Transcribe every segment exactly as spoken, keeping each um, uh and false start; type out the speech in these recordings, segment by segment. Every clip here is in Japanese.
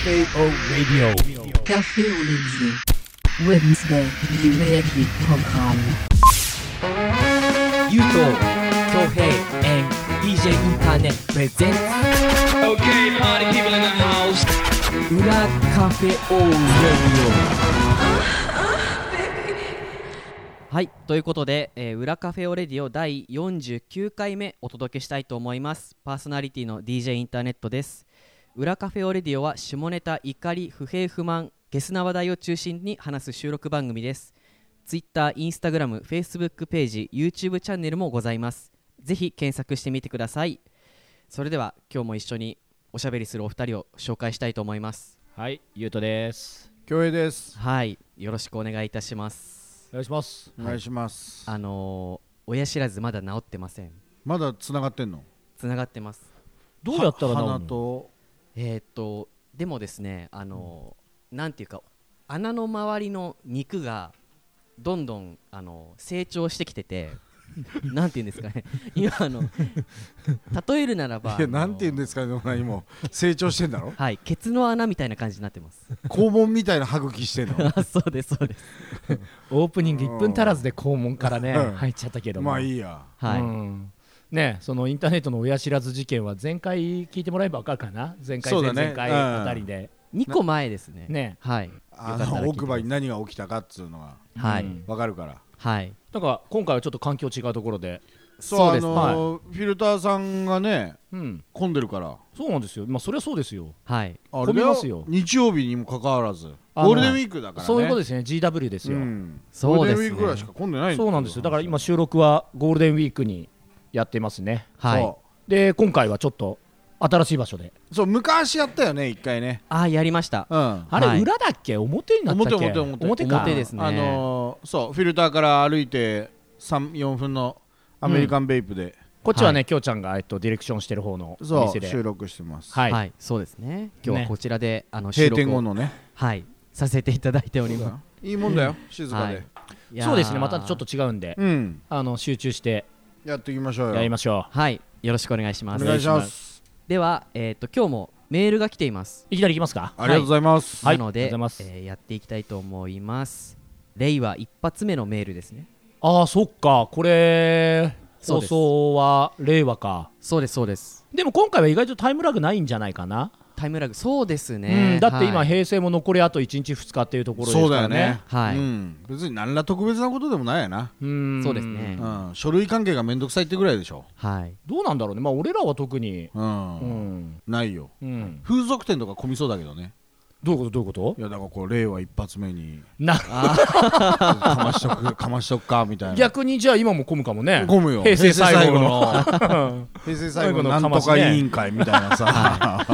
Cafe O Radio. Cafe O Radio. Wednesday Eventprogramm. ゆうと恭平 and ディージェー インターネットプレゼンツ Okay, party people in the house. 裏カフェオーレディオ。はい、ということで、えー、裏カフェオレディオだいよんじゅうきゅうかいめお届けしたいと思います。パーソナリティの ディージェー インターネットです。裏カフェオレディオは下ネタ、怒り、不平不満、ゲスな話題を中心に話す収録番組です。Twitter、Instagram、Facebook ページ、YouTube チャンネルもございます。ぜひ検索してみてください。それでは今日も一緒におしゃべりするお二人を紹介したいと思います。 はい、ゆうとです。 恭平です。 はい、よろしくお願いいたします。 お願いします。 お願いします。 あのー、親知らずまだ治ってません。 まだつながってんの？ つながってます。 どうやったら治るの？ 鼻とえー、っとでもですね、あのー、なんていうか穴の周りの肉がどんどんあの成長してきててなんていうんですかね、今あの例えるならば、 いやなんていうんですかね、何も成長してんだろはい、ケツの穴みたいな感じになってます。 肛門みたいな歯茎してんのそうですそうです。 オープニングいっぷん足らずで肛門からね、 うん入っちゃったけども、 まあいいや、 はい、 うんね、そのインターネットの親知らず事件は前回聞いてもらえば分かるかな。前回、前々回あたりでにこまえですね。 ね、 はい、 あの奥歯に何が起きたかっつうのがはい、 うん分かるから。 はい、 だから今回はちょっと環境違うところで、 そう、 そうです、 あのーフィルターさんがねうん、 混んでるから。 そうなんですよ。まあそれはそうですよ。 はい、 あれだ混みますよ。 日曜日にもかかわらずあのゴールデンウィークだからね。 そういうことですね。ジーダブリューですよ。 うんそうですね。 ゴールデンウィークぐらいしか混んでない。 そうなんですよ。だから今収録はゴールデンウィークにやってますね。 はい、 そで今回はちょっと新しい場所で、 うそう昔やったよね一回ね。 あーやりました。 うんあれ、 はい裏だっけ表になったっけ？ 表表表表か。 表ですね。 あのーそうフィルターから歩いてさん、よんぷんのアメリカンベイプで、 こっちはね、 はいきょうちゃんが、えっと、ディレクションしてる方のそう店で収録してます。 はい、 はい、そうですね。今日はねこちらで、あの収閉録を店後のね。 はいさせていただいておりまいいもんだよ、静す。 かで、 はい、いやーそうですね。またちょっと違うんで、 うんあの集中してやっていきましょうよ。 やりましょはい、よろしくお願いします。 お願いします。 では、えー、と今日もメールが来ています。 う。いきなりいきますか。 ありがとうございます。 はいなので、 ありがとうございますえーやっていきたいと思います。令和一発目のメールですね。 ああ、そっか。これ放そうです送は令和か。 そうですそうです。 でも今回は意外とタイムラグないんじゃないかな。 タイムラグそうですうね。 ん、だって今、 はい、 平成も残りあといちにちふつかっていうところですからね。 そうだよね。 はいうん、別に何ら特別なことでもないやな。 うんそうですねうん、書類関係がめんどくさいってぐらいでしょ。 はい、 どうなんだろうね。まあ俺らは特に、 うん、 うんないよ。 うん、 風俗店とか混みそうだけどね。 どういうことどういうこといやだからこう令和一発目になかましとくかましとくかみたいな。 逆にじゃあ今も混むかもね。 混むよ。 平成最後の平成最後のなんとか委員会みたいなさ。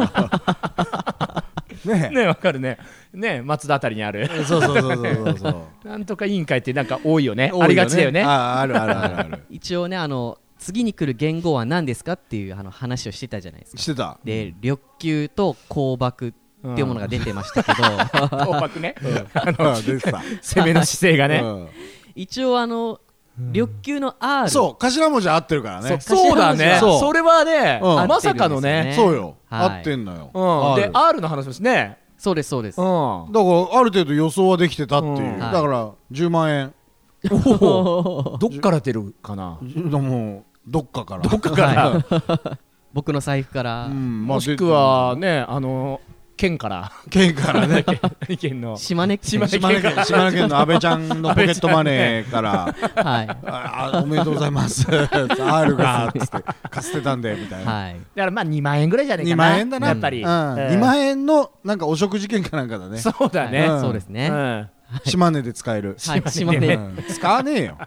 ねね、わかるね。ね、松田あたりにあるえ。そうそうそうそうそう。 なんとか委員会ってなんか多いよね。 多いよねありがちだよね。 ああるあるあるある。 一応ね、あの次に来る言語は何ですかっていうあの話をしてたじゃないですか。 してた。 で、緑球と香爆っていうものが出てましたけど、 紅白ね。 うん出てた。 攻めの姿勢がね。 うん一応あの緑球の R、 そう頭文字合ってるからね。 そうだね。 そうそれはね、 うんまさかのね。 そうよ。 はい合ってんのよ。 うん。で、 ある R の話ですね。 そうですそうです。 うん。 だからある程度予想はできてたっていう。 うんだからじゅうまんえん。 どっから出るかな。 でもどっかから。 どっかから。 はい僕の財布から、 うんまあもしくはね、あの県から。 県からね。 県の。 島根県島根島根県島根県の安倍ちゃんのポケットマネーからはいああおめでとうございます R がつって貸してたんでみたいな。 はい。 だからまあにまんえんぐらいじゃないかな。 にまんえんだなやっぱり。 うんにまんえんのなんかお食事券かなんかだね。 そうだね。 うんそうですね。 うん。 島根で使える。 はい、島島根根。 うん使わねえよ。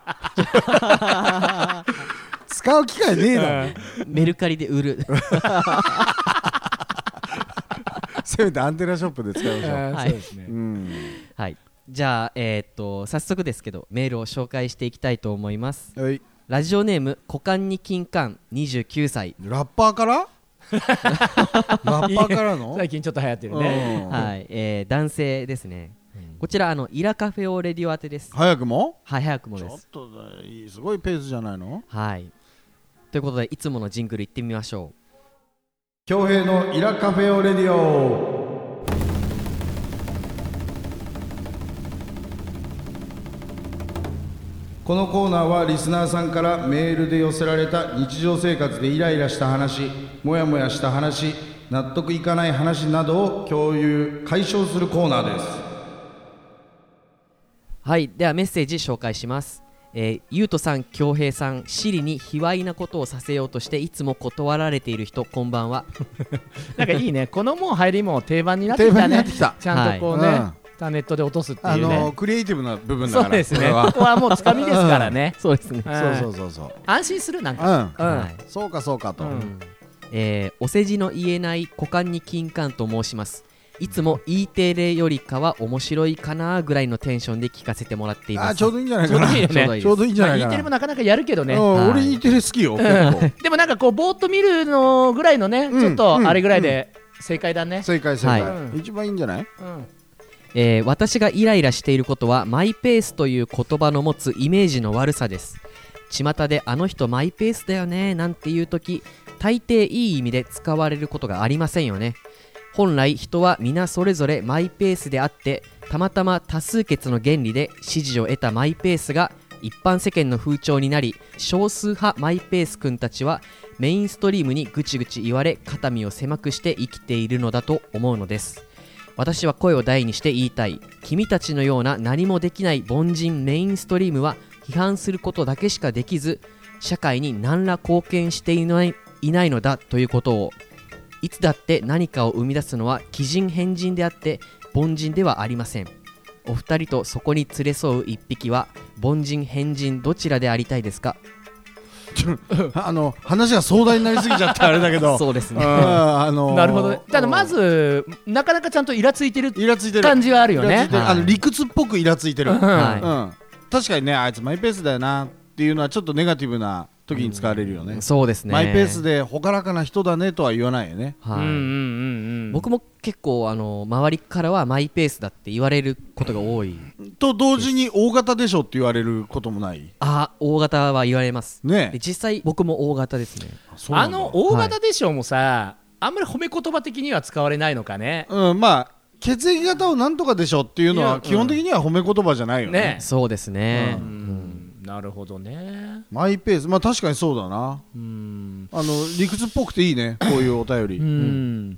使う機会ねえだろ。 メルカリで売る。 せめてアンテナショップで使いましょう。 はいそうですねう。ん。 はい。じゃあ、えー、っと早速ですけどメールを紹介していきたいと思います。 はい。 ラジオネーム股間に金柑にじゅうきゅうさい。 ラッパーから？ラッパーからの？ 最近ちょっと流行ってるね。 うんはい、えー、男性ですね。こちらあのイラカフェオレディオ宛てです。 早くも？ はい、早くもちょっです。 といいすごいペースじゃないの？ はい。ということでいつものジングルいってみましょう。 恭平のイラカフェオレディオ。 このコーナーはリスナーさんからメールで寄せられた日常生活でイライラした話、モヤモヤした話、納得いかない話などを共有解消するコーナーです。 はい、ではメッセージ紹介します。えー、ゆうとさん、恭平さん、シリに卑猥なことをさせようとしていつも断られている人、こんばんは。 なんかいいね、このもう入りも定番になってきたね。 定番になってきた。 ちゃんとこうね、 はい、 インターネットで落とすってあいうね、 のー、クリエイティブな部分だから。 そうですね、ここはもうつかみですからね。 そうですね、 そうそうそうそう、 安心する、なんか、 うん、 はい、 そうかそうかと、うん、 えー、お世辞の言えない股間に金冠と申します。いつも E テレよりかは面白いかなぐらいのテンションで聞かせてもらっています。 あ、ちょうどいいんじゃないかな。 ちょうどいいよね。 ちょうどいいんじゃないかな。 まあ、E テレもなかなかやるけどね。 はい、俺 E テレ好きよ、結構。 でもなんかこうぼーっと見るのぐらいのね、うん、ちょっとあれぐらいで正解だね。 うん、正解正解、はい、一番いいんじゃない？うん、 えー、私がイライラしていることはマイペースという言葉の持つイメージの悪さです。巷であの人マイペースだよねなんていう時、大抵いい意味で使われることがありませんよね。本来人は皆それぞれマイペースであって、たまたま多数決の原理で支持を得たマイペースが一般世間の風潮になり、少数派マイペース君たちはメインストリームにぐちぐち言われ、肩身を狭くして生きているのだと思うのです。私は声を大にして言いたい。君たちのような何もできない凡人メインストリームは批判することだけしかできず、社会に何ら貢献していない、いないのだということを。いつだって何かを生み出すのは奇人変人であって凡人ではありません。お二人とそこに連れ添う一匹は凡人変人どちらでありたいですか？ あの話が壮大になりすぎちゃってあれだけどそうですね、 あのー、 なるほどね。ただまずなかなかちゃんとイラついてる感じはあるよね。 はい、あの理屈っぽくイラついてる、 はい、 うん、確かにね、あいつマイペースだよなっていうのはちょっとネガティブな時に使われるよね、 うん、そうですね。 マイペースで朗らかな人だねとは言わないよね、 はい、うんうんうん、僕も結構あの周りからはマイペースだって言われることが多いと同時に大型でしょって言われることもない？ あ、大型は言われますね。 で実際僕も大型ですね。 あの大型でしょもさ、はい、あんまり褒め言葉的には使われないのかね。 うん、まあ血液型をなんとかでしょっていうのは基本的には褒め言葉じゃないよね。 ね、そうですね、 うんうん、なるほどね。 マイペース、まあ確かにそうだな。うん、あの理屈っぽくていいね、こういうお便り。うん、うん、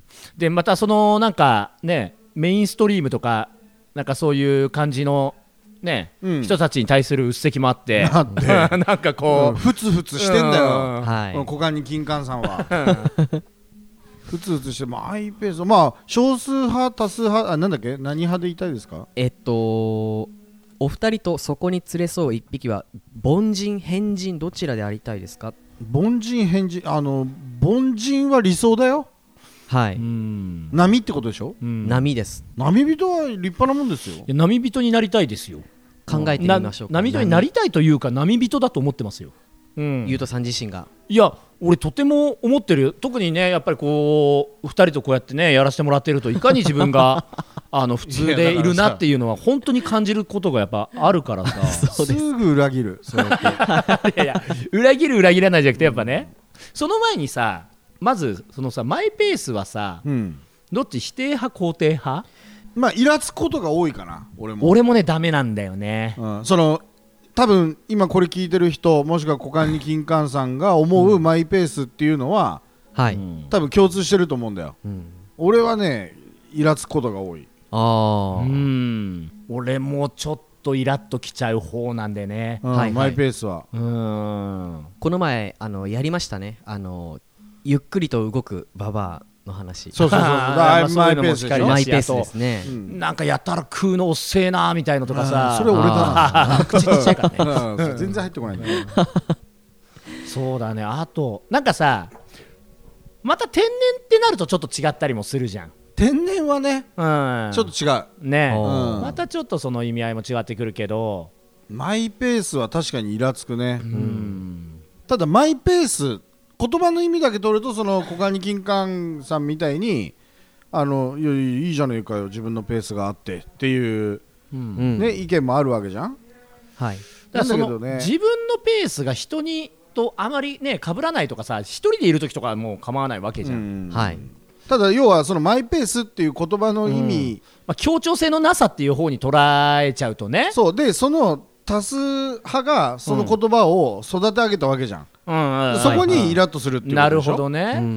でまたそのなんかね、メインストリームとかなんかそういう感じのね、うん、人たちに対するうっせきもあってなんかこう、うん、 ふつふつしてんだよ、 はい、 この股間に金冠さんはふつふつしてマイペース、まあ少数派多数派、あ、なんだっけ、何派でいたいですか？ えっとお二人とそこに連れ添う一匹は凡人変人どちらでありたいですか？ 凡人変人、あの凡人は理想だよ。 はい、 うん、波ってことでしょ、うん、 波です。 波人は立派なもんですよ。 いや、波人になりたいですよ。 考えてみましょうか。 波人になりたいというか波人だと思ってますよ、うん、 ゆうとさん自身が。 いや俺とても思ってるよ。特にねやっぱりこうふたりとこうやってねやらせてもらってると、いかに自分があの普通でいるなっていうのは本当に感じることがやっぱあるからさすぐ裏切るそうやっていやいや裏切る裏切らないじゃなくて、やっぱね、その前にさ、まずそのさマイペースはさ、うん、どっち否定派肯定派？ まあイラつくことが多いかな。俺も俺もねダメなんだよね、 うん、その多分今これ聞いてる人、もしくは股間に金冠さんが思うマイペースっていうのは、うん、はい、多分共通してると思うんだよ、うん、俺はねイラつくことが多い。 あ、うん、俺もちょっとイラッときちゃう方なんでね、 うん、はいはい、マイペースは。 うん、この前あのやりましたね、あのゆっくりと動くババアの話。 そうそうそうマイペースでしょ。 マイペースですね、 うん、なんかやったら食うのおっせえなみたいのとかさ、 それ俺だな口ちっちゃいからね全然入ってこないねそうだね。あとなんかさ、また天然ってなるとちょっと違ったりもするじゃん。 天然はね、うん、ちょっと違うね、うん、またちょっとその意味合いも違ってくるけど、 マイペースは確かにイラつくね、うん、ただマイペース言葉の意味だけ取ると、その股間に金冠さんみたいにあのいやいいじゃねえかよ自分のペースがあってっていう、うんね、意見もあるわけじゃん。 はい、だからその、ね、自分のペースが人にとあまりね被らないとかさ、一人でいる時とかはもう構わないわけじゃん、うん、はい。 ただ要はそのマイペースっていう言葉の意味、うん、 まあ、協調性のなさっていう方に捉えちゃうとね。 そうで、その多数派がその言葉を育て上げたわけじゃん、 うんうん、 そこにイラッとするっていうことでしょ。 なるほどね、 うん、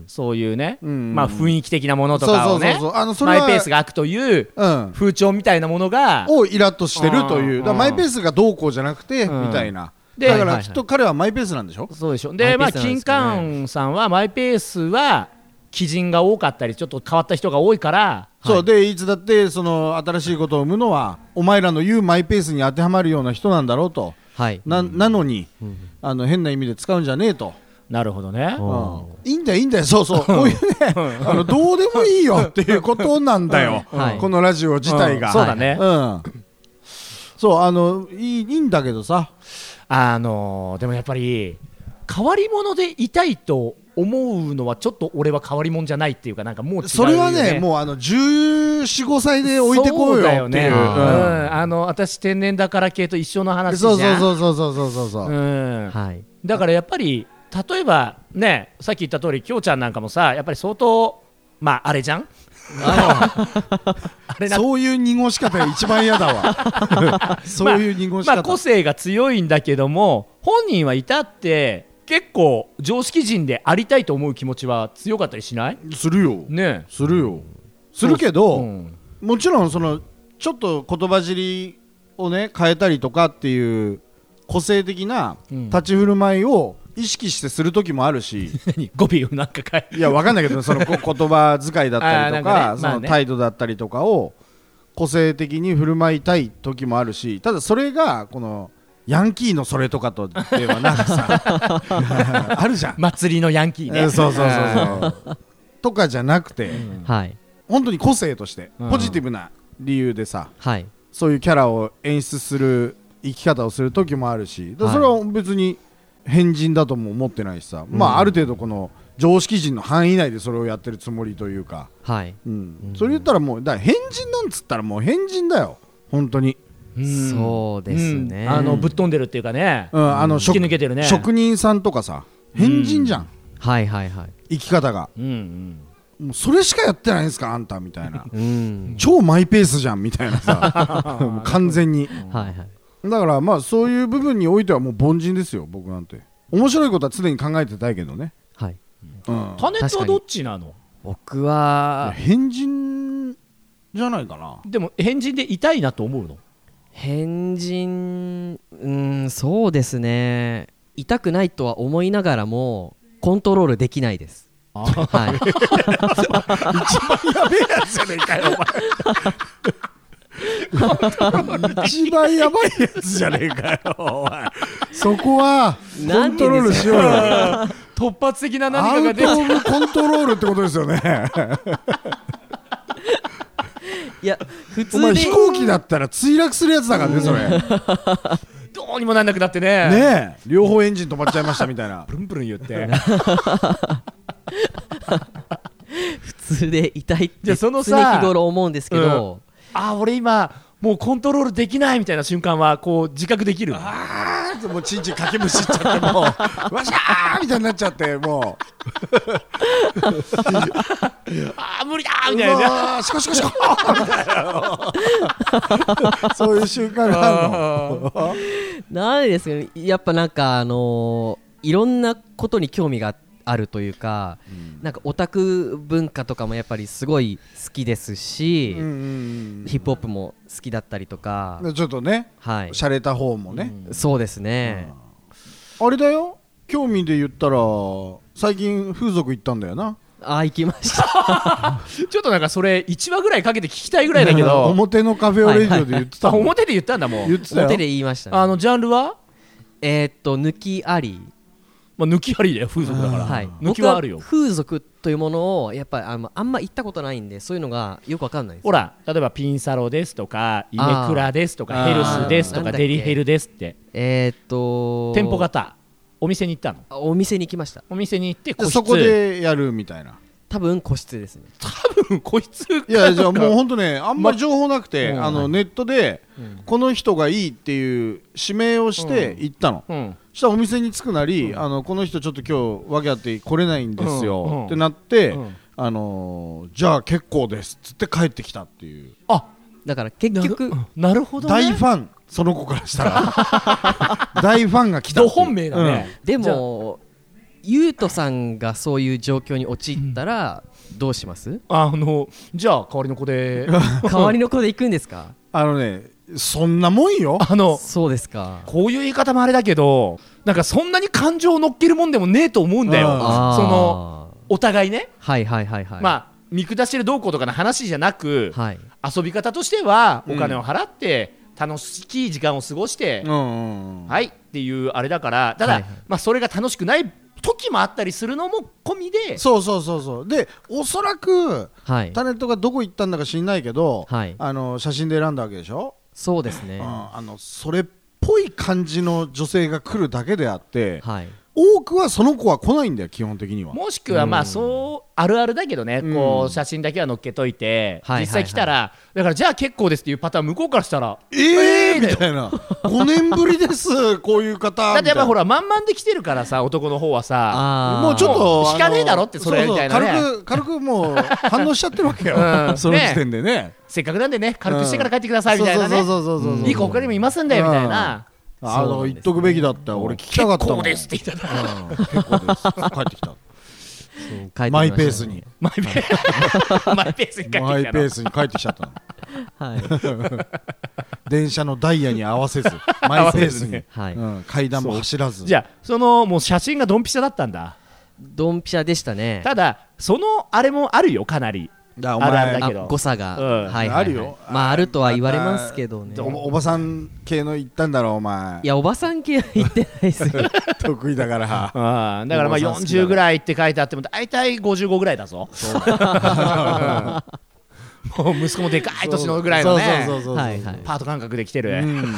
そういうね、 うんまあ、雰囲気的なものとかをね、 そうそうそうそう、あのそれはマイペースが空くといううん風潮みたいなものが、 をイラッとしてるという、 うんだからマイペースがどうこうじゃなくて、 うんみたいな。 でだかはいはいはいらきっと彼はマイペースなんでしょ。 そうでしょ。で、まあ、 マイペースなん金ですかね柑さんはマイペースは鬼人が多かったりちょっと変わった人が多いから、 そうでいつだってその新しいことを生むのはお前らの言うマイペースに当てはまるような人なんだろうと、 はいな, なのに、 うんあの変な意味で使うんじゃねえと、 なるほどね。 うんうんいいんだよいいんだよ、そうそうこういうねあのどうでもいいよっていうことなんだよ、 はいこのラジオ自体が、 うんそうだね、 うんそうあのいい、いいんだけどさ、 あのーでもやっぱり変わり者でいたいと思うのはちょっと俺は変わり者じゃないっていうか、なんかもう違うよね。 それはねもうあのじゅうよん、ごさいで置いてこうよっていう、 そうだよね、 うんうんあの私天然だから系と一緒の話じゃん。 そうそうそうそうそうそうそうそう、 うんはいだからやっぱり例えばね、さっき言った通りきょうちゃんなんかもさ、やっぱり相当まああれじゃんあれな、 そういう濁し方が一番嫌だわそういう濁し方、 まあ個性が強いんだけども、本人はいたって結構常識人でありたいと思う気持ちは強かったりしない？ するよねするよするけど、 うんもちろんそのちょっと言葉尻をね変えたりとかっていう個性的なうん立ち振る舞いを意識してする時もあるし何語尾をなんか変えいやわかんないけどそのこ言葉遣いだったりとかあーなんかねまあねその態度だったりとかを個性的に振る舞いたい時もあるし、ただそれがこのヤンキーのそれとかとではなんかさあるじゃん、 祭りのヤンキーね、 えーそうそうそうそうとかじゃなくて、 はい本当に個性としてうんポジティブな理由でさ、 はいそういうキャラを演出する生き方をする時もあるし、だからはいそれは別に変人だとも思ってないしさ、まあある程度この常識人の範囲内でそれをやってるつもりというか、 はいうんうんそれ言ったらもうだから変人なんつったらもう変人だよ本当に、 うんそうですねうんあのぶっ飛んでるっていうかね、 うん、あの突き抜けてるね、 職人さんとかさ変人じゃん、 はいはいはい生き方がうんうんもうそれしかやってないんですかあんたみたいなうん超マイペースじゃんみたいなさもう完全にはいはいだからまあそういう部分においてはもう凡人ですよ僕なんて。面白いことは常に考えてたいけどね、 はいうん、 タネットはどっちなの？ 僕は変人じゃないかな。 でも変人でいたいなと思うの？ 変人うんそうですね、痛くないとは思いながらもコントロールできないです。はいやべえやつじゃねえかよお前一番やばいやつじゃねえかよお前そこはコントロールしようよ突発的なア何かが出てウトオブコントロールってことですよねいや普お通で前飛行機だったら墜落するやつだからねそれねどうにもなんなくなってねえ両方エンジン止まっちゃいましたみたいなプルンプルン言って普通で痛いってじゃあその常さ日頃思うんですけど、 あー俺今もうコントロールできないみたいな瞬間はこう自覚できるの？ あーもうちんちんかけむしっちゃってもうわしゃーみたいになっちゃってもあー無理だーうみたいなうわーシコシコシコみたいなそういう瞬間があるのなんですかね、やっぱなんかあのーいろんなことに興味があるというか、なんかオタク文化とかもやっぱりすごい好きですし、 うんうんヒップホップも好きだったりとか、 うんちょっとねはい、 洒落た方もね、 そうですね、 あれだよ興味で言ったら最近風俗行ったんだよなあー行きましたちょっとなんかそれいちわぐらいかけて聞きたいぐらいだけど表のカフェオレディオで言ってたあもん表で言ったんだもん。 言ってたよ表で言いましたね。 あのジャンルは、 えーっと抜きあり、 まあ、抜きありだよ風俗だから、 はい、 抜きはあるよ。 僕風俗というものをやっぱりあのあんま行ったことないんで、そういうのがよくわかんないんですよ。 ほら例えばピンサロですとかイメクラですとかあーヘルスですとなんだっけかデリヘルですってえーっと店舗型お店に行ったの？ あお店に行きました。 お店に行って個室でそこでやるみたいな多分個室ですね。 個室かいやじゃあもうほんとねあんまり情報なくて、 まあのネットでこの人がいいっていう指名をして行ったの、 うんそしたらお店に着くなり、あのこの人ちょっと今日訳あって来れないんですよ、 うんうんってなって、 うんあのーじゃあ結構ですっつって帰ってきたっていうあだから結局なるなるほどね大ファンその子からしたら大ファンが来たっていうど本命だね、 でもゆうとさんがそういう状況に陥ったらどうします？ あのじゃあ代わりの子で代わりの子で行くんですか？ あのねそんなもんよ。 あのそうですか。 こういう言い方もあれだけどなんかそんなに感情を乗っけるもんでもねえと思うんだよ。 あそのお互いね、 はいはいはいはい。 まあ見下してるどうこうとかの話じゃなく、 はい、 遊び方としてはうんお金を払って楽しい時間を過ごして、 うんうんうん、 はいっていうあれだからただ、 はいはい、 まあ、それが楽しくない時もあったりするのも込みでそうそうそうそうでおそらく、 はい、 タネットがどこ行ったんだか知んないけど、 はい、 あの写真で選んだわけでしょ。 そうですね、 ああのそれっぽい感じの女性が来るだけであって、 はい、 多くはその子は来ないんだよ基本的には。 もしくはまあそうあるあるだけどね、 うんこう写真だけは載っけといて、 はいはいはい実際来たらだからじゃあ結構ですっていうパターン向こうからしたらえー、 えーみたいなごねんぶりですこういう方だってやっぱほらら満々で来てるからさ男の方はさあーもうちょっともう引かねえだろってそれそうそうみたいなね軽く軽くもう反応しちゃってるわけよ、 うんその時点でねせっかくなんでね軽くしてから帰ってくださいみたいなねそうそうそうそうそうそういい子他にもいますんでみたいなあの言っとくべきだったよ俺聞きたかったもん結構ですって言ったらうん結構です帰ってきた帰ってきましたねマイペースにマイペースマイペースに帰ってきたのマイペースに帰ってきちゃったのはい電車のダイヤに合わせずマイペースに、 はい、 うん、階段も走らずじゃあそのもう写真がドンピシャだったんだドンピシャでしたね。 ただそのあれもあるよかなりだおあるあ前るだけどあ誤差が、 うんはいはいはい、 あるよまああるとは言われますけどね。 おおばさん系の言ったんだろお前いやおばさん系は言ってないですよ得意だからあだからまあお坊さん好きだねよんじゅうぐらいって書いてあっても大体ごじゅうごぐらいだぞもう息子もでかい年のぐらいのねそうそうそうそうはいはいパート感覚で来てる、 うん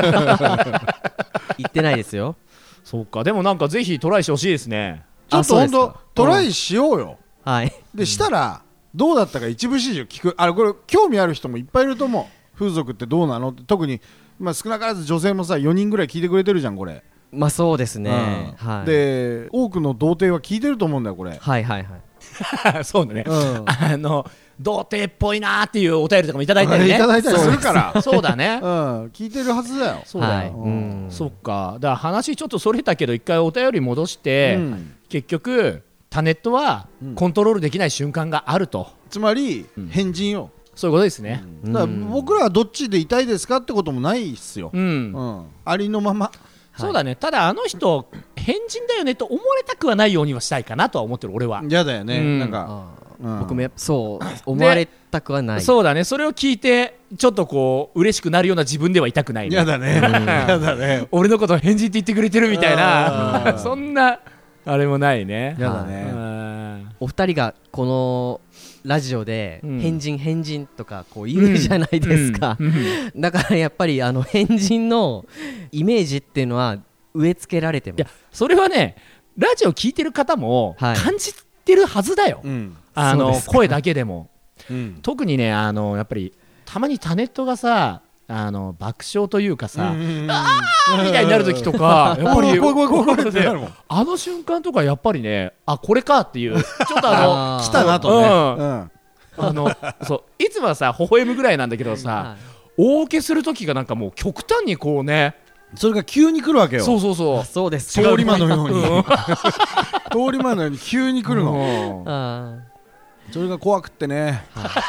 言ってないですよ。 そうかでもなんかぜひトライしてほしいですねちょっと本あそうですか当トライしようよはいでしたらどうだったか一部始終聞くあれこれ興味ある人もいっぱいいると思う風俗ってどうなのって特にまあ少なからず女性もさよにんぐらい聞いてくれてるじゃんこれまあそうですね、 うんはい、 で多くの童貞は聞いてると思うんだよこれはいはいはいそうだね、 うんあの童貞っぽいなーっていうお便りとかもいただいたりねいただいたりするからそうだねうん聞いてるはずだよそうだよ、 はいうんそっかだから話ちょっとそれたけど一回お便り戻して、 うん結局タネットはうんコントロールできない瞬間があると、 つまりうん変人よそういうことですねうんだから僕らはどっちでいたいですかってこともないっすようん、 うんありのままそうだねただあの人変人だよねと思われたくはないようにはしたいかなとは思ってる俺は、 嫌だよねうんなんかあうん僕もやっぱそう思われたくはない。 そうだねそれを聞いてちょっとこう嬉しくなるような自分ではいたくないね嫌だね嫌だね俺のことを変人って言ってくれてるみたいあーなそんなあれもないね嫌だねうんお二人がこのラジオでうん変人変人とかこう言うじゃないですか、 うんうんだからやっぱりあの変人のイメージっていうのは植え付けられていやます。 それはねラジオ聞いてる方もはい感じてるはずだよ、 うんあのそうですか声だけでもうん特にねあのやっぱりたまにタネットがさあの爆笑というかさ、 あみたいになる時とかやっぱり怖い怖い怖い怖いってなるもんあの瞬間とかやっぱりねあこれかっていうちょっとああー来たなとねうんうんのあのそういつもはさ微笑むぐらいなんだけどさ、 はい大受けする時がなんかもう極端にこうねそれが急に来るわけよそうそうそうあそうです通り魔のようにうん通り魔のように急に来るのあそれが怖くってね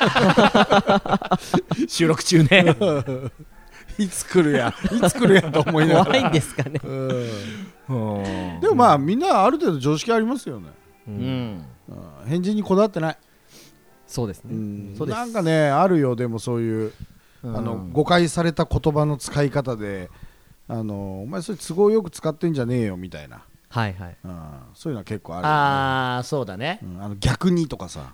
収録中ねいつ来るやいつ来るやと思いながら怖いんですかね。 うんうんでもまあみんなある程度常識ありますよねううんんうん変人にこだわってないそうですね。 うんそうですなんかねあるよでもそういうあの誤解された言葉の使い方であのお前それ都合よく使ってんじゃねえよみたいなはいはい。 うんそういうのは結構あるよねああそうだねうんあの逆にとかさ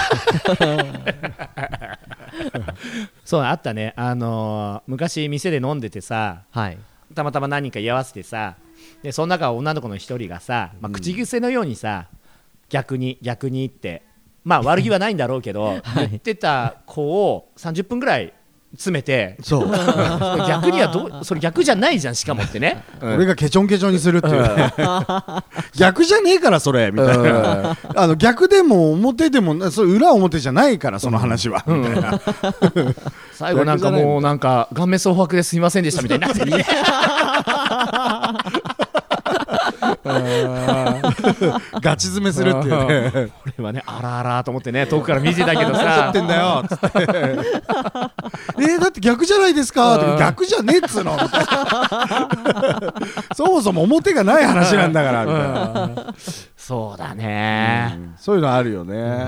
そうあったねあのー昔店で飲んでてさはい。 たまたま何人か居合わせてさでその中女の子の一人がさ、まあ、口癖のようにさ、逆に逆にってまあ悪気はないんだろうけど、言ってた子をさんじゅっぷんぐらい詰めてそう逆にはどうそれ逆じゃないじゃんしかもってね、うん、 俺がケチョンケチョンにするっていうね逆じゃねえからそれみたいなあの逆でも表でもそれ裏表じゃないからその話は、うん、みたいな最後なんかもうなんか顔面蒼白ですいませんでしたみたいになってねガチ詰めするっていうね俺はねあらあらと思ってね遠くから見てたけどさ何やってんだよつってえー、だって逆じゃないですかって逆じゃねえっつうのみたいなそもそも表がない話なんだからみたいなそうだね、 うん、そういうのあるよね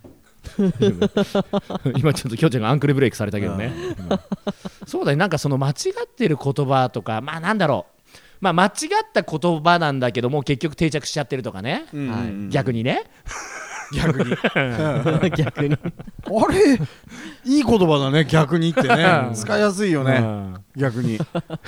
今ちょっときょうちゃんがアンクルブレイクされたけどね、うん、そうだねなんかその間違ってる言葉とかまあなんだろうまあ、間違った言葉なんだけども結局定着しちゃってるとかね、うんはい、逆にね逆に逆にあれいい言葉だね逆にってね使いやすいよね、うん、逆に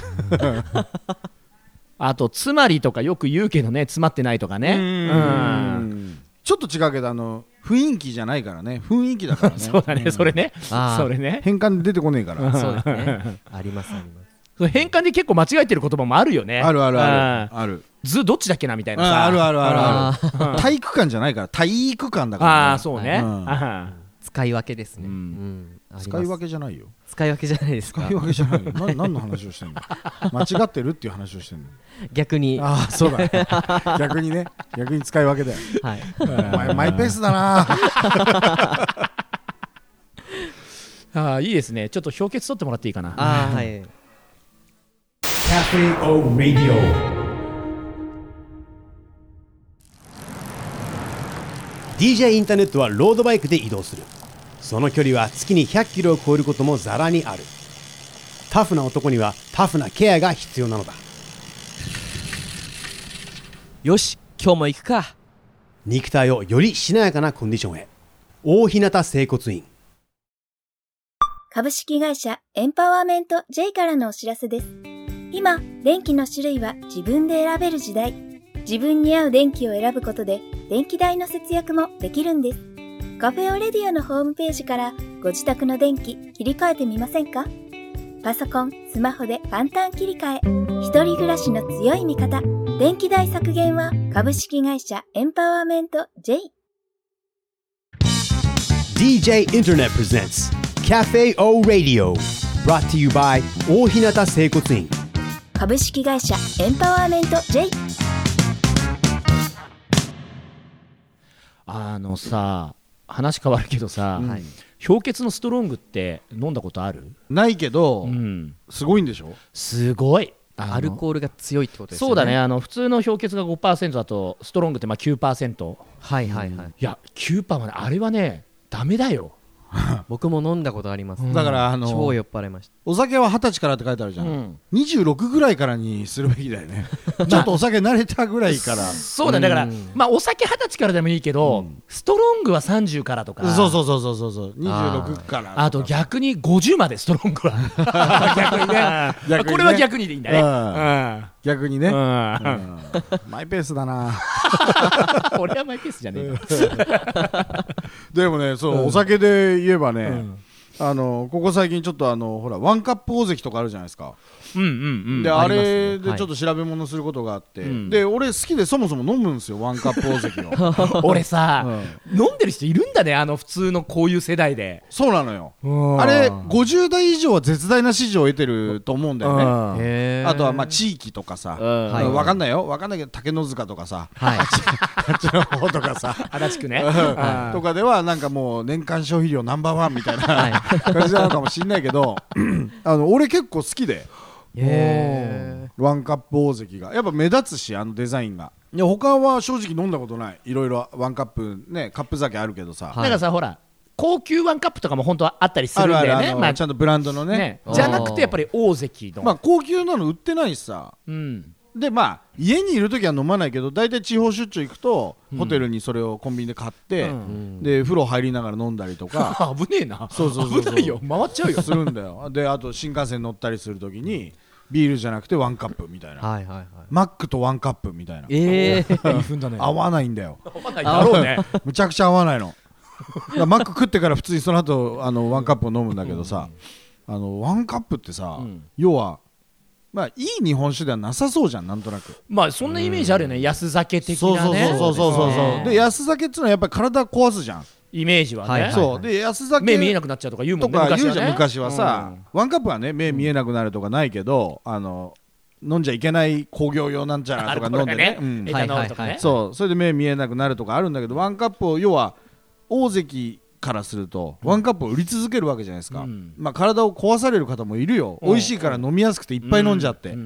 あとつまりとかよく言うけどね詰まってないとかねうんうんちょっと違うけどあの雰囲気じゃないからね雰囲気だからねそうだね、うん、それねそれね変換で出てこねえからそうですねありますあります変換で結構間違えてる言葉もあるよねあるあるあるある図どっちだっけなみたいなさあるあるあるある体育館じゃないから体育館だから、ね、 ああそうね、うん、 使い分けですね、 うんうん、使い分けじゃないよ使い分けじゃないですか使い分けじゃないよな何の話をしてんの間違ってるっていう話をしてんの逆にああそうだね逆にね逆に使い分けだよ、はい、お前マイペースだなあいいですねちょっと氷結取ってもらっていいかなあはい Cafe O Radio ディージェー インターネットはロードバイクで移動する。その距離は月にひゃっキロを超えることもざらにある。タフな男にはタフなケアが必要なのだ。 よし今日も行くか。 肉体をよりしなやかなコンディションへ。大日向整骨院。 株式会社エンパワーメント J からのお知らせです。今、電気の種類は自分で選べる時代。自分に合う電気を選ぶことで電気代の節約もできるんです。カフェオレディオのホームページからご自宅の電気切り替えてみませんか？パソコン、スマホで簡単切り替え。一人暮らしの強い味方。電気代削減は株式会社エンパワーメント J。 ディージェー Internet presents Cafe O Radio brought to you by 大日向整骨院。 株式会社エンパワーメント J。 あのさ話変わるけどさ、はい、氷結のストロングって飲んだことある？ ないけど、 うん、 すごいんでしょ？ すごいアルコールが強いってことですよね。 そうだねあの普通の氷結が ごパーセント だとストロングってまあ きゅうパーセント。 はいはいはい、 いや きゅうパーセント はねあれはねダメだよ僕も飲んだことあります、 うん、だからあの超酔っ払いました。 お酒ははたちからって書いてあるじゃん、うん、にじゅうろくぐらいからにするべきだよねちょっとお酒慣れたぐらいからそうだねだから、うん、まあお酒はたちからでもいいけど、うん、ストロングはさんじゅうからとかそうそうそうそうそうそうにじゅうろくからあ, あと逆にごじゅうまでストロングは逆にね逆にねこれは逆にでいいんだね、うんうん、逆にね、うんうん、マイペースだな俺はマイペースじゃねえでもねそう、うん、お酒で言えばね、うん、あのここ最近ちょっとあのほらワンカップ大関とかあるじゃないですか。 うんうんうん、 で あ, あれでちょっと調べ物することがあって、はい、で俺好きでそもそも飲むんですよワンカップ大関の俺さ、うん、飲んでる人いるんだねあの普通のこういう世代で。 そうなのよあれごじゅう代以上は絶大な支持を得てると思うんだよね。あとはまあ地域とかさ、はい、分かんないよ分かんないけど竹の塚とかさ、はい、あっちの方とかさ足立区ねとかではなんかもう年間消費量ナンバーワンみたいな感じなのかもしんないけどあの俺結構好きでワンカップ大関がやっぱ目立つしあのデザインが。いや他は正直飲んだことない。いろいろワンカップねカップ酒あるけどさ、 はい、だからさほら高級ワンカップとかも本当はあったりするんだよね。 あるある、 まあ、 ちゃんとブランドの ね, ねじゃなくてやっぱり大関の、 まあ、高級なの売ってないしさ、うん、でまあ家にいるときは飲まないけど大体地方出張行くと、うん、ホテルにそれをコンビニで買って、うん、で風呂入りながら飲んだりとか危ねえな。 そうそうそうそう危ないよ回っちゃうよするんだよ。であと新幹線乗ったりするときにビールじゃなくてワンカップみたいな、はいはいはい、マックとワンカップみたいな、 えー、 いい踏んだね。 合わないんだよ合わないだろうねむちゃくちゃ合わないのマック食ってから普通にその後あのワンカップを飲むんだけどさ、 あのワンカップってさ、 うん、 要はまあいい日本酒ではなさそうじゃん、なんとなく。 まあそんなイメージあるよね、安酒的なね。 そうそうそうそうそう。で安酒っていうのはやっぱり体壊すじゃん、 イメージはね、はいはいはい、 そうで安酒目見えなくなっちゃうとか言うもんね、 とか言うじゃん、 ね、 昔はさ、うん、ワンカップはね目見えなくなるとかないけど、あの飲んじゃいけない工業用なんちゃらとか飲んでね、うん、 エタノールとかね、 そうそれで目見えなくなるとかあるんだけど、ワンカップを要は大関からするとワンカップを売り続けるわけじゃないですか、うん、まあ体を壊される方もいるよ、美味しいから飲みやすくていっぱい飲んじゃって、うんうん、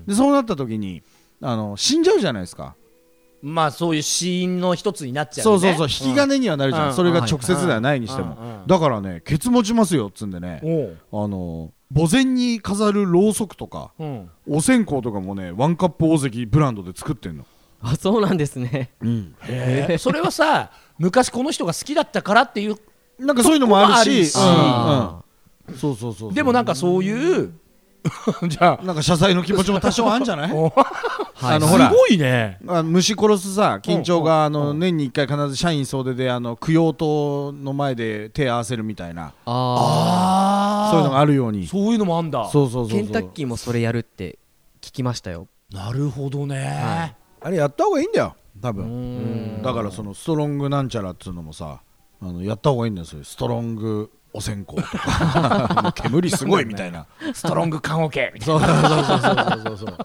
でそうなった時にあの死んじゃうじゃないですか。 まあそういう死因の一つになっちゃうね。 そうそうそう、引き金にはなるじゃん、うん、それが直接ではないにしても、うんうん、だからねケツ持ちますよっつんでね、あの墓前に飾るろうそくとか、うん、お線香とかもねワンカップ大関ブランドで作ってんの。 あ、そうなんですね、 うん、 へえそれはさ昔この人が好きだったからっていうなんかそういうのもあるし、 うんうん、そうそうそうそう。 でもなんかそういうじゃあなんか謝罪の気持ちも多少あるんじゃないあのほらすごいね、 あ虫殺すさ緊張があの年にいっかい必ず社員総出であの供養塔の前で手合わせるみたいな、あそういうのがあるように。 そういうのもあんだ。 そうそうそうそう。 ケンタッキーもそれやるって聞きましたよ。 なるほどね、はい、 あれやった方がいいんだよ多分。だからそのストロングなんちゃらっつうのもさ、あのやった方がいいんだよ、それストロングお線香とか煙すごいみたいなストロング缶オケみたいな。そうそうそうそうそう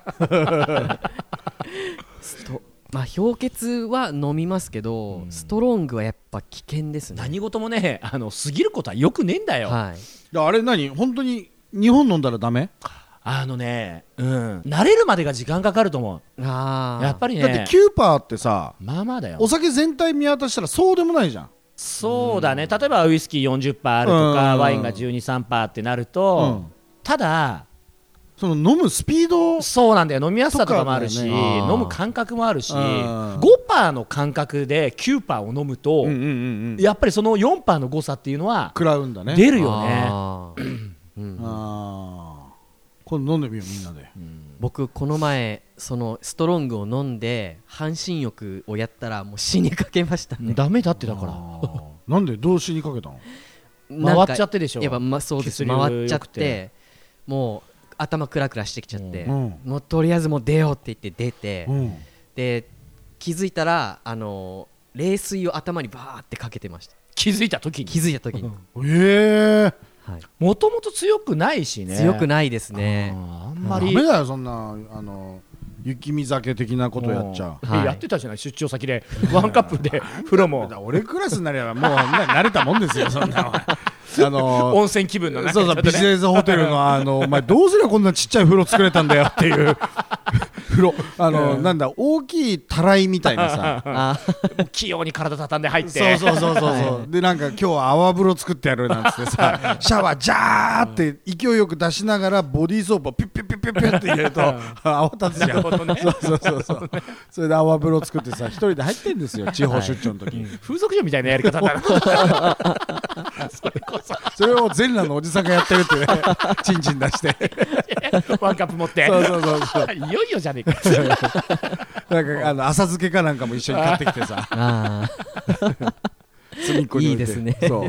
ストまあ氷結は飲みますけど、うん、ストロングはやっぱ危険ですね。 何事もねあの過ぎることはよくねえんだよ、 はい、 あれ何本当に日本飲んだらダメ？ あのね、うん、慣れるまでが時間かかると思う。あやっぱりね、 だってキューパーってさ、 まあまあだよ、 お酒全体見渡したらそうでもないじゃん。 そうだね、例えばウイスキー よんじゅっパーセント あるとか、ワインが じゅうに、さんパーセント ってなると、うん、ただその飲むスピード、 そうなんだよ、飲みやすさとかもあるし、ね、飲む感覚もあるし、ごパーセントの感覚できゅうパーセントを飲むと、うんうんうんうん、やっぱりその よんパーセントの誤差っていうのは食らうんだね、 出るよね。 あ、うん、あこれ飲んでみようみんなで、うん、 僕この前そのストロングを飲んで半身浴をやったらもう死にかけましたね。 ダメだってだからなんでどう死にかけたの？ 回っちゃってでしょ。 やっぱ、ま、そうです、回っちゃってもう頭クラクラしてきちゃって、うん、もうとりあえずもう出ようって言って出て、うん、で気づいたらあの冷水を頭にバーってかけてました。 気づいた時に気づいた時にええもともと強くないしね。 強くないですね。 あんまりダメだよそんなあの雪見酒的なことやっちゃう、 はい、やってたじゃない出張先でワンカップで風呂も俺クラスになればもう慣れたもんですよそんなあのー、 温泉気分のね、 そうそう、ね、ビジネスホテルのあのお前どうすればこんなちっちゃい風呂作れたんだよっていう風呂あの、うん、なんだ大きいたらいみたいなさ器用に体畳んで入ってそうそうそうそうそう、はい、でなんか今日は泡風呂作ってやるなんつってさシャワージャーって勢いよく出しながらボディーソープをピュッピュッピュッピュッピュッって入れると泡立つじゃん、ね、そうそうそうそう、ね、それで泡風呂作ってさ一人で入ってんですよ地方出張の時、はい、 風俗嬢みたいなやり方だなそれこそそれを全裸のおじさんがやってるってねチンチン出してワンカップ持ってそうそうそうそういよいよじゃねえかなんかあの浅漬けかなんかも一緒に買ってきてさあ隅っこに置いていいですね。 そう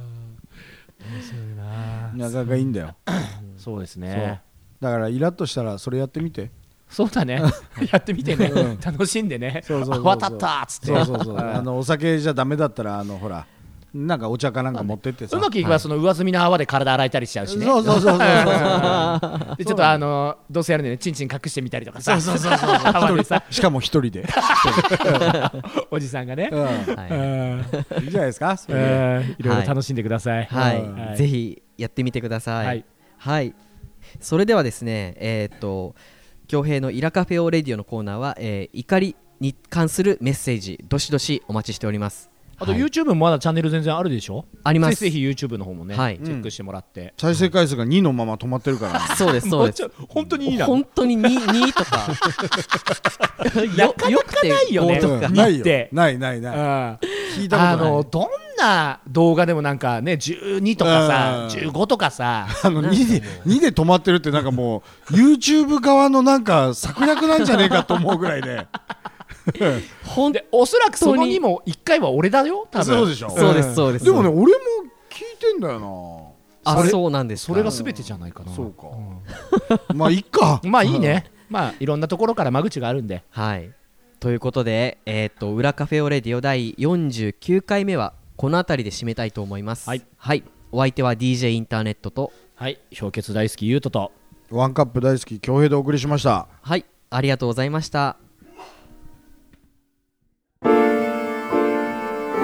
なかなかいいんだよそうですね。 だからイラッとしたらそれやってみて。 そうだねやってみてね、うん、楽しんでね。 そうそうそうそう泡立ったっつってそうそうそうあのお酒じゃダメだったらあのほらなんかお茶かなんか持ってってさ、 うまくいけばその上澄みの泡で体洗えたりしちゃうしね。 そうそうそうそうそうでちょっとあのどうせやるんでねチンチン隠してみたりとかさ、 そうそうそうそう泡でさしかも一人でおじさんがね、 うんはい、いいじゃないですか。それでいろいろ楽しんでください。 はい、はい、ぜひやってみてください。はい、はい、それではですねえー、っと恭平のイラカフェオレディオのコーナーは、えー、怒りに関するメッセージどしどしお待ちしております。 あと YouTube もまだチャンネル全然あるでしょ。 あります。 ぜひ YouTube の方もね、はい、チェックしてもらって、 うん、再生回数がにのまま止まってるから、ね、 そうですそうです。 本当にいいな。 本当に 2, 2とかなかなかないよね。 うん、ないよないないない、うん、聞いたことない。 あのどんな動画でもなんかねじゅうにとかさじゅうごとかさあの 2, でにで止まってるってなんかもう YouTube 側のなんか策略なんじゃねえかと思うぐらいでほんでおそらくそのにもいっかいは俺だよ多分。 そうでしょ。 そうですそうです。 でもね俺も聞いてんだよな。 あそれそうなんですか。 それが全てじゃないかな。 そうか、まあいいかまあいいね、まあいろんなところから間口があるんで。 はいということで、えー、と裏カフェオレディオだいよんじゅうきゅうかいめはこの辺りで締めたいと思います。 はい、 はい、お相手は ディージェー インターネットと、 はい氷結大好きゆうととワンカップ大好き恭平でお送りしました。 はい、ありがとうございました。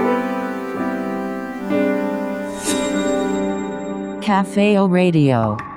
Cafe O Radio